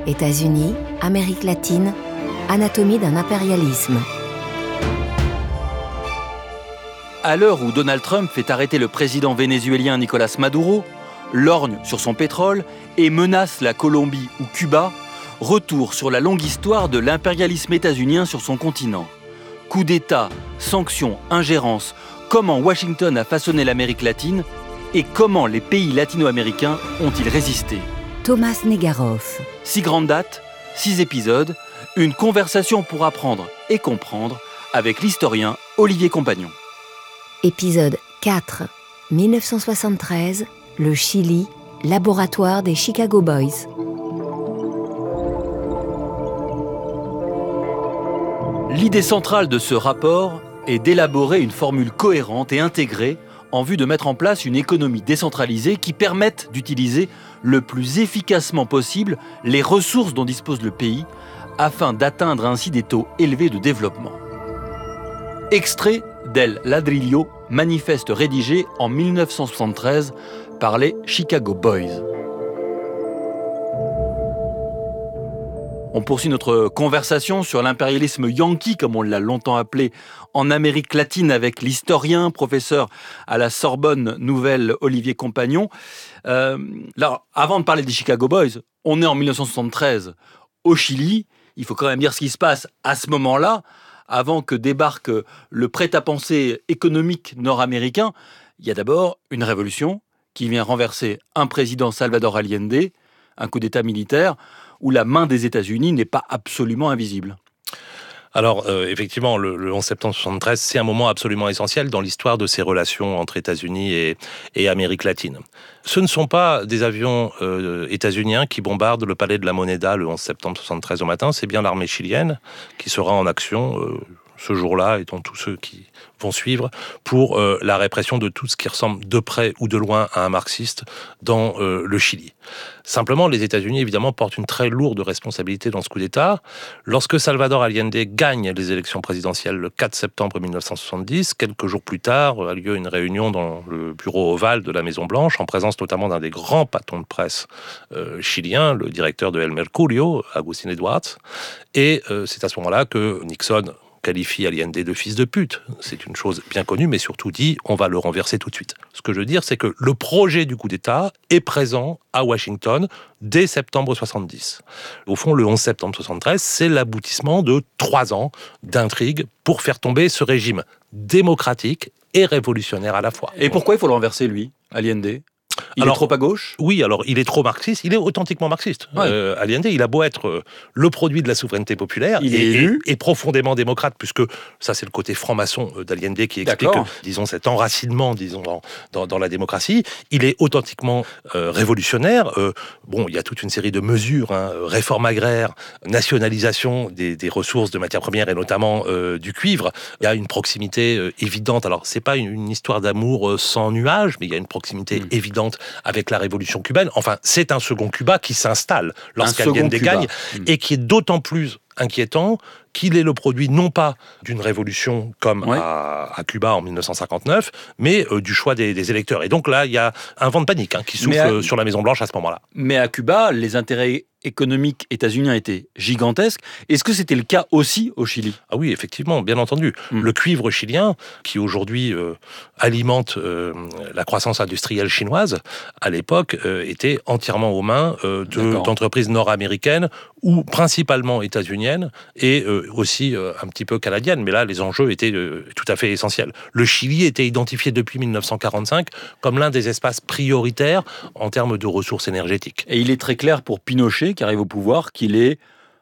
États-Unis, Amérique latine, anatomie d'un impérialisme. À l'heure où Donald Trump fait arrêter le président vénézuélien Nicolás Maduro, lorgne sur son pétrole et menace la Colombie ou Cuba, retour sur la longue histoire de l'impérialisme états-unien sur son continent. Coup d'État, sanctions, ingérences, comment Washington a façonné l'Amérique latine et comment les pays latino-américains ont-ils résisté. Thomas Negaroff. 6 grandes dates, 6 épisodes, une conversation pour apprendre et comprendre avec l'historien Olivier Compagnon. Épisode 4. 1973, le Chili, laboratoire des Chicago Boys. L'idée centrale de ce rapport est d'élaborer une formule cohérente et intégrée en vue de mettre en place une économie décentralisée qui permette d'utiliser le plus efficacement possible les ressources dont dispose le pays afin d'atteindre ainsi des taux élevés de développement. Extrait d'El Ladrillo, manifeste rédigé en 1973 par les Chicago Boys. On poursuit notre conversation sur l'impérialisme yankee, comme on l'a longtemps appelé, en Amérique latine avec l'historien, professeur à la Sorbonne Nouvelle, Olivier Compagnon. Là, avant de parler des Chicago Boys, on est en 1973 au Chili. Il faut quand même dire ce qui se passe à ce moment-là, avant que débarque le prêt-à-penser économique nord-américain. Il y a d'abord une révolution qui vient renverser un président Salvador Allende, un coup d'État militaire, où la main des États-Unis n'est pas absolument invisible. Alors, effectivement, le 11 septembre 1973, c'est un moment absolument essentiel dans l'histoire de ces relations entre États-Unis et Amérique latine. Ce ne sont pas des avions états-uniens qui bombardent le palais de la Moneda le 11 septembre 1973 au matin, c'est bien l'armée chilienne qui sera en action ce jour-là, et dont tous ceux qui vont suivre, pour la répression de tout ce qui ressemble de près ou de loin à un marxiste dans le Chili. Simplement, les États-Unis, évidemment, portent une très lourde responsabilité dans ce coup d'État. Lorsque Salvador Allende gagne les élections présidentielles le 4 septembre 1970, quelques jours plus tard, a lieu une réunion dans le bureau ovale de la Maison-Blanche, en présence notamment d'un des grands patrons de presse chiliens, le directeur de El Mercurio, Agustín Edwards. Et c'est à ce moment-là que Nixon qualifie Allende de fils de pute. C'est une chose bien connue, mais surtout dit, on va le renverser tout de suite. Ce que je veux dire, c'est que le projet du coup d'État est présent à Washington dès septembre 70. Au fond, le 11 septembre 73, c'est l'aboutissement de 3 ans d'intrigue pour faire tomber ce régime démocratique et révolutionnaire à la fois. Et pourquoi il faut le renverser, lui, Allende ? Il est trop à gauche ? Oui, alors il est trop marxiste, il est authentiquement marxiste. Ouais. Allende, il a beau être le produit de la souveraineté populaire, il est élu et profondément démocrate, puisque ça c'est le côté franc-maçon d'Allende qui explique, disons, cet enracinement, disons, dans la démocratie. Il est authentiquement révolutionnaire. Bon, il y a toute une série de mesures, réforme agraire, nationalisation des ressources de matières premières et notamment du cuivre. Il y a une proximité évidente. Alors c'est pas une histoire d'amour sans nuages, mais il y a une proximité évidente avec la révolution cubaine. Enfin, c'est un second Cuba qui s'installe lorsqu'Allende gagne et qui est d'autant plus inquiétant qu'il est le produit non pas d'une révolution comme à Cuba en 1959, mais du choix des électeurs. Et donc là, il y a un vent de panique qui souffle sur la Maison-Blanche à ce moment-là. Mais à Cuba, les intérêts économiques états-uniens étaient gigantesques. Est-ce que c'était le cas aussi au Chili ? Ah oui, effectivement, bien entendu. Le cuivre chilien, qui aujourd'hui alimente la croissance industrielle chinoise, à l'époque, était entièrement aux mains d'entreprises nord-américaines ou principalement états-uniennes et aussi un petit peu canadiennes. Mais là, les enjeux étaient tout à fait essentiels. Le Chili était identifié depuis 1945 comme l'un des espaces prioritaires en termes de ressources énergétiques. Et il est très clair pour Pinochet, qui arrive au pouvoir, qu'il est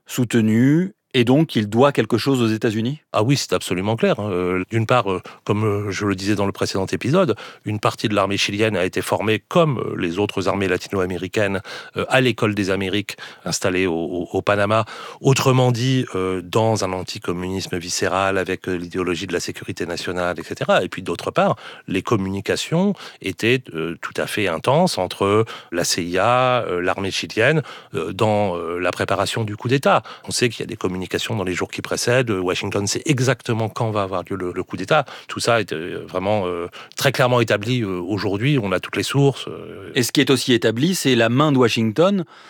soutenu et donc il doit quelque chose aux États-Unis ? Ah oui, c'est absolument clair. D'une part, comme je le disais dans le précédent épisode, une partie de l'armée chilienne a été formée, comme les autres armées latino-américaines, à l'école des Amériques, installée au Panama. Autrement dit, dans un anticommunisme viscéral, avec l'idéologie de la sécurité nationale, etc. Et puis d'autre part, les communications étaient tout à fait intenses entre la CIA, l'armée chilienne, dans la préparation du coup d'État. On sait qu'il y a des communications dans les jours qui précèdent. Washington sait exactement quand va avoir lieu le coup d'État. Tout ça est vraiment très clairement établi aujourd'hui. On a toutes les sources. Et ce qui est aussi établi, c'est la main de Washington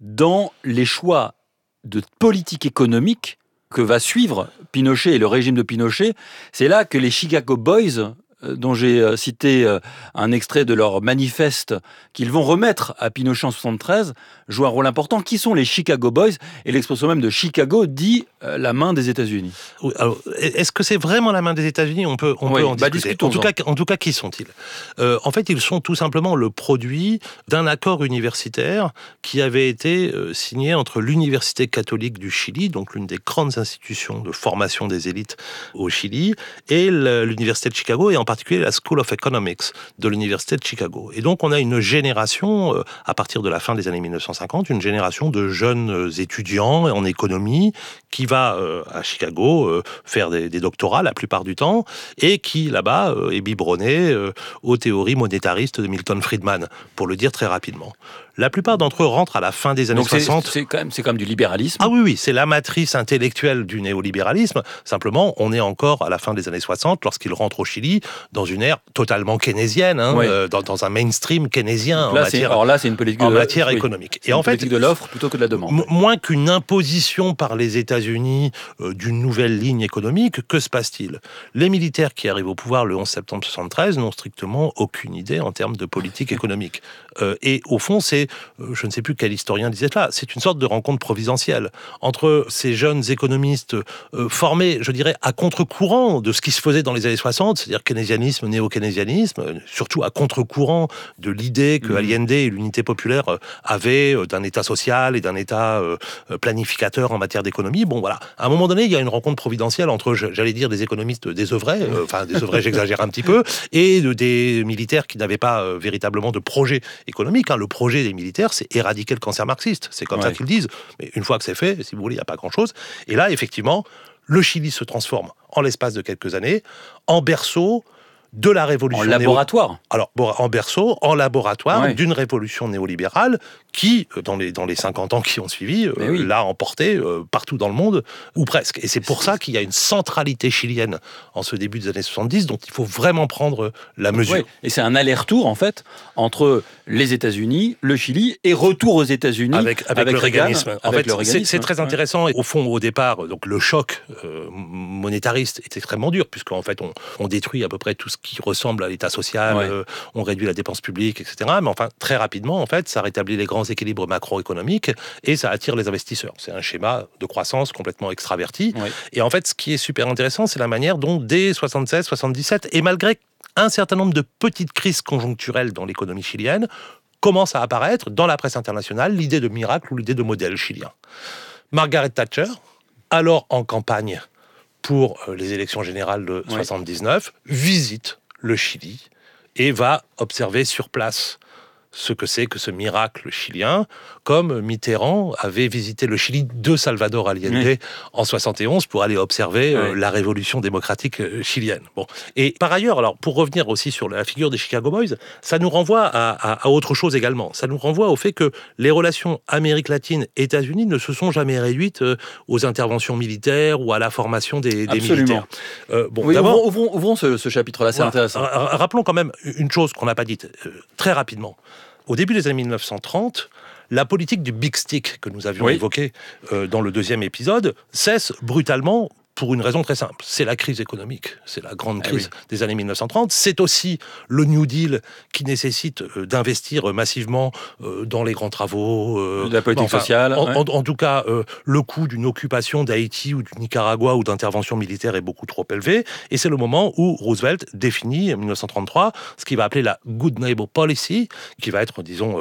dans les choix de politique économique que va suivre Pinochet et le régime de Pinochet. C'est là que les Chicago Boys, dont j'ai cité un extrait de leur manifeste qu'ils vont remettre à Pinochet en 1973, jouent un rôle important. Qui sont les Chicago Boys ? Et l'expression même de Chicago dit la main des États-Unis. Oui, alors, est-ce que c'est vraiment la main des États-Unis ? On peut en discuter. En tout cas, qui sont-ils ? En fait, ils sont tout simplement le produit d'un accord universitaire qui avait été signé entre l'Université catholique du Chili, donc l'une des grandes institutions de formation des élites au Chili, et l'Université de Chicago, et en particulier la School of Economics de l'Université de Chicago. Et donc, on a une génération, à partir de la fin des années 1950, une génération de jeunes étudiants en économie qui va à Chicago faire des doctorats la plupart du temps et qui, là-bas, est biberonné aux théories monétaristes de Milton Friedman, pour le dire très rapidement. La plupart d'entre eux rentrent à la fin des années 60. C'est quand même du libéralisme. Ah oui, c'est la matrice intellectuelle du néolibéralisme. Simplement, on est encore à la fin des années 60 lorsqu'ils rentrent au Chili dans une ère totalement keynésienne, dans un mainstream keynésien c'est une politique en matière économique. Et en fait, politique de l'offre plutôt que de la demande. Moins qu'une imposition par les États-Unis d'une nouvelle ligne économique, que se passe-t-il ? Les militaires qui arrivent au pouvoir le 11 septembre 1973 n'ont strictement aucune idée en termes de politique économique. Et au fond, je ne sais plus quel historien disait cela, c'est une sorte de rencontre providentielle entre ces jeunes économistes formés, je dirais, à contre-courant de ce qui se faisait dans les années 60, c'est-à-dire keynésianisme, néo-keynésianisme, surtout à contre-courant de l'idée que Allende et l'unité populaire avaient d'un État social et d'un État planificateur en matière d'économie. Bon, voilà. À un moment donné, il y a une rencontre providentielle entre, j'allais dire, des économistes désœuvrés, j'exagère un petit peu, et des militaires qui n'avaient pas véritablement de projet économique. Le projet des militaires, c'est éradiquer le cancer marxiste. C'est comme ça qu'ils disent. Mais une fois que c'est fait, si vous voulez, il n'y a pas grand-chose. Et là, effectivement, le Chili se transforme en l'espace de quelques années en berceau de la révolution... En laboratoire. En berceau, en laboratoire d'une révolution néolibérale qui, dans les 50 ans qui ont suivi, l'a emporté partout dans le monde, ou presque. Et c'est pour ça qu'il y a une centralité chilienne en ce début des années 70, dont il faut vraiment prendre la mesure. Oui. Et c'est un aller-retour, en fait, entre les États-Unis, le Chili, et retour aux États-Unis avec le réganisme. C'est très intéressant. Et au fond, au départ, donc, le choc monétariste est extrêmement dur, puisqu'en fait, on détruit à peu près tout ce qui ressemble à l'État social, on réduit la dépense publique, etc. Mais enfin, très rapidement, en fait, ça rétablit les grands équilibres macroéconomiques et ça attire les investisseurs. C'est un schéma de croissance complètement extraverti. Et en fait, ce qui est super intéressant, c'est la manière dont, dès 76, 77, et malgré un certain nombre de petites crises conjoncturelles dans l'économie chilienne, commence à apparaître dans la presse internationale l'idée de miracle ou l'idée de modèle chilien. Margaret Thatcher, alors en campagne pour les élections générales de 79, visite le Chili et va observer sur place ce que c'est que ce miracle chilien, comme Mitterrand avait visité le Chili de Salvador Allende en 71 pour aller observer la révolution démocratique chilienne. Bon. Et par ailleurs, alors pour revenir aussi sur la figure des Chicago Boys, ça nous renvoie à autre chose également. Ça nous renvoie au fait que les relations Amérique latine et États-Unis ne se sont jamais réduites aux interventions militaires ou à la formation des militaires. D'abord, ouvrons ce chapitre-là, c'est intéressant. Rappelons quand même une chose qu'on n'a pas dite très rapidement. Au début des années 1930, la politique du Big Stick que nous avions évoquée dans le deuxième épisode cesse brutalement pour une raison très simple. C'est la crise économique. C'est la grande crise des années 1930. C'est aussi le New Deal qui nécessite d'investir massivement dans les grands travaux. De la politique sociale. En tout cas, le coût d'une occupation d'Haïti ou du Nicaragua ou d'intervention militaire est beaucoup trop élevé. Et c'est le moment où Roosevelt définit, en 1933, ce qu'il va appeler la Good Neighbor Policy, qui va être, disons,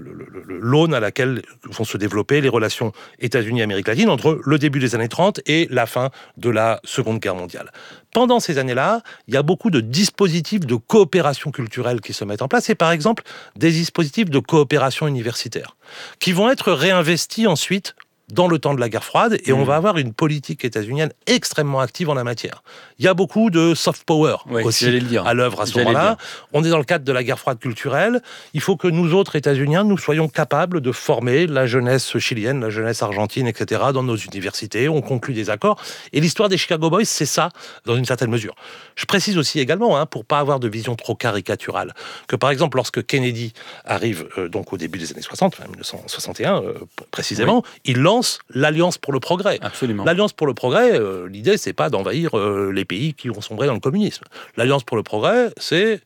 l'aune à laquelle vont se développer les relations États-Unis-Amérique latine entre le début des années 30 et la fin de la Seconde Guerre mondiale. Pendant ces années-là, il y a beaucoup de dispositifs de coopération culturelle qui se mettent en place, et par exemple, des dispositifs de coopération universitaire, qui vont être réinvestis ensuite dans le temps de la guerre froide, et on va avoir une politique états-unienne extrêmement active en la matière. Il y a beaucoup de soft power aussi à l'œuvre à ce moment-là. On est dans le cadre de la guerre froide culturelle. Il faut que nous autres États-Uniens, nous soyons capables de former la jeunesse chilienne, la jeunesse argentine, etc. dans nos universités. On conclut des accords. Et l'histoire des Chicago Boys, c'est ça, dans une certaine mesure. Je précise aussi également, pour pas avoir de vision trop caricaturale, que par exemple, lorsque Kennedy arrive donc au début des années 60, 1961 précisément, il lance l'Alliance pour le progrès. Absolument. L'Alliance pour le progrès, l'idée, c'est pas d'envahir les pays qui ont sombré dans le communisme. L'Alliance pour le progrès, c'est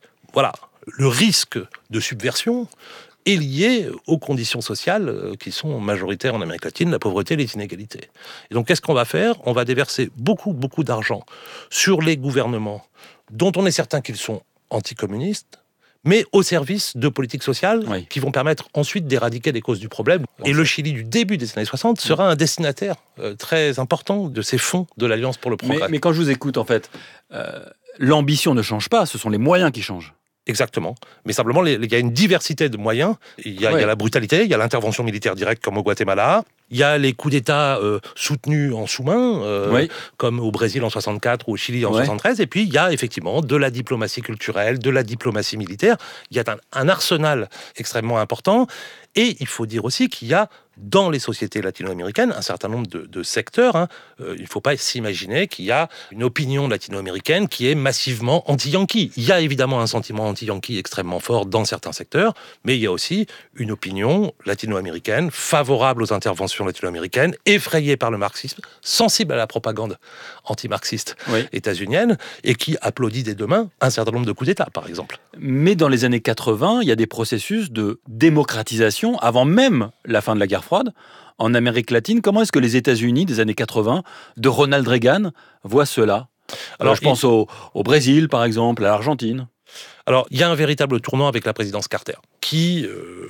le risque de subversion est lié aux conditions sociales qui sont majoritaires en Amérique latine, la pauvreté et les inégalités. Et donc, qu'est-ce qu'on va faire ? On va déverser beaucoup d'argent sur les gouvernements dont on est certain qu'ils sont anticommunistes, mais au service de politiques sociales qui vont permettre ensuite d'éradiquer les causes du problème. Et le Chili du début des années 60 sera un destinataire très important de ces fonds de l'Alliance pour le progrès. Mais quand je vous écoute, en fait, l'ambition ne change pas, ce sont les moyens qui changent. Exactement. Mais simplement, il y a une diversité de moyens. Il y a la brutalité, il y a l'intervention militaire directe comme au Guatemala, il y a les coups d'État soutenus en sous-main, comme au Brésil en 64 ou au Chili en 73. Et puis, il y a effectivement de la diplomatie culturelle, de la diplomatie militaire. Il y a un arsenal extrêmement important. Et il faut dire aussi qu'il y a dans les sociétés latino-américaines un certain nombre de secteurs. Il ne faut pas s'imaginer qu'il y a une opinion latino-américaine qui est massivement anti-yankee. Il y a évidemment un sentiment anti-yankee extrêmement fort dans certains secteurs, mais il y a aussi une opinion latino-américaine favorable aux interventions latino-américaines, effrayée par le marxisme, sensible à la propagande anti-marxiste états-unienne, et qui applaudit des deux mains un certain nombre de coups d'État, par exemple. Mais dans les années 80, il y a des processus de démocratisation avant même la fin de la guerre froide. En Amérique latine, comment est-ce que les États-Unis des années 80, de Ronald Reagan, voient cela ? Alors, je pense au Brésil, par exemple, à l'Argentine. Alors, il y a un véritable tournant avec la présidence Carter, qui,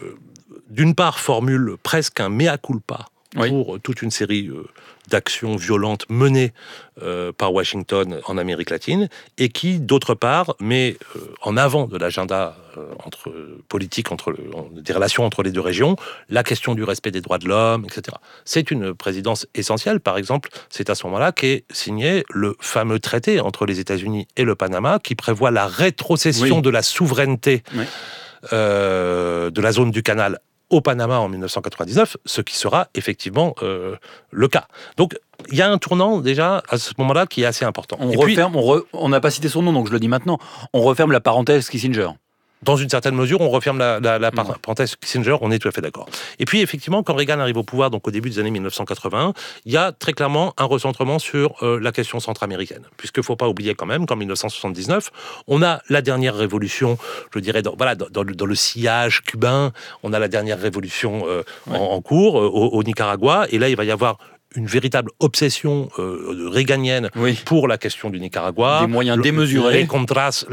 d'une part, formule presque un mea culpa pour toute une série d'actions violentes menées par Washington en Amérique latine, et qui, d'autre part, met en avant de l'agenda politique, des relations entre les deux régions, la question du respect des droits de l'homme, etc. C'est une présidence essentielle. Par exemple, c'est à ce moment-là qu'est signé le fameux traité entre les États-Unis et le Panama, qui prévoit la rétrocession de la souveraineté de la zone du canal au Panama en 1999, ce qui sera effectivement le cas. Donc, il y a un tournant déjà à ce moment-là qui est assez important. On n'a pas cité son nom, donc je le dis maintenant, on referme la parenthèse Kissinger. Dans une certaine mesure, on referme la parenthèse Kissinger, on est tout à fait d'accord. Et puis, effectivement, quand Reagan arrive au pouvoir, donc au début des années 1980, il y a très clairement un recentrement sur la question centra-américaine. Puisqu'il ne faut pas oublier quand même qu'en 1979, on a la dernière révolution, je dirais, dans le sillage cubain, on a la dernière révolution en cours au Nicaragua, et là, il va y avoir une véritable obsession réganienne pour la question du Nicaragua. Des moyens démesurés. Les contras,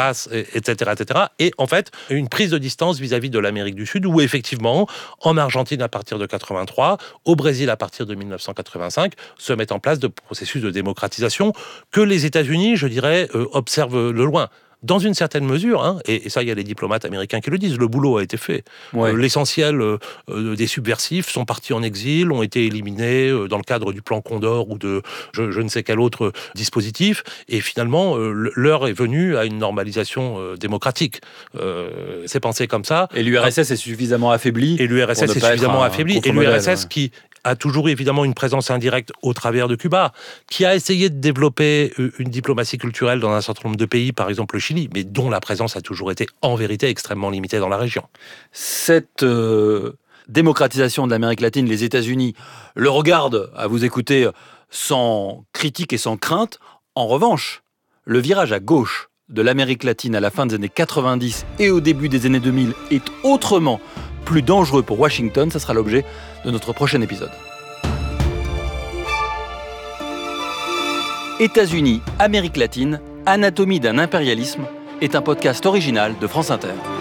etc., etc. Et en fait, une prise de distance vis-à-vis de l'Amérique du Sud, où effectivement, en Argentine à partir de 83, au Brésil à partir de 1985, se mettent en place de processus de démocratisation que les États-Unis, je dirais, observent de loin. Dans une certaine mesure, et ça, il y a les diplomates américains qui le disent, le boulot a été fait. L'essentiel des subversifs sont partis en exil, ont été éliminés dans le cadre du plan Condor ou de je ne sais quel autre dispositif, et finalement, l'heure est venue à une normalisation démocratique. C'est pensé comme ça. Et l'URSS est suffisamment affaibli. Et l'URSS est suffisamment affaibli. Et l'URSS qui a toujours évidemment une présence indirecte au travers de Cuba, qui a essayé de développer une diplomatie culturelle dans un certain nombre de pays, par exemple le Chili, mais dont la présence a toujours été en vérité extrêmement limitée dans la région. Cette démocratisation de l'Amérique latine, les États-Unis le regardent, à vous écouter, sans critique et sans crainte. En revanche, le virage à gauche de l'Amérique latine à la fin des années 90 et au début des années 2000 est autrement plus dangereux pour Washington. Ça sera l'objet de notre prochain épisode. États-Unis, Amérique latine, Anatomie d'un impérialisme est un podcast original de France Inter.